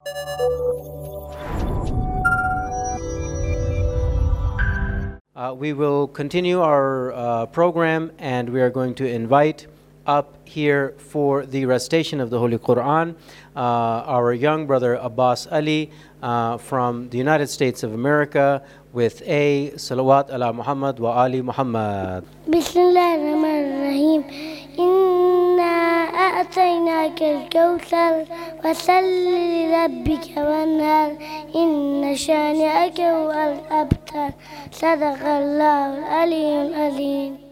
We will continue our program, and we are going to invite up here for the recitation of the Holy Quran our young brother Abbas Ali from the United States of America with a Salawat ala Muhammad wa Ali Muhammad. Bismillahirrahmanirrahim. Inna a'tainaka al-kawthar fasalli li rabbika wanhar inna shani'aka huwal abtar. Sadaqallahu al-aliyyul azim.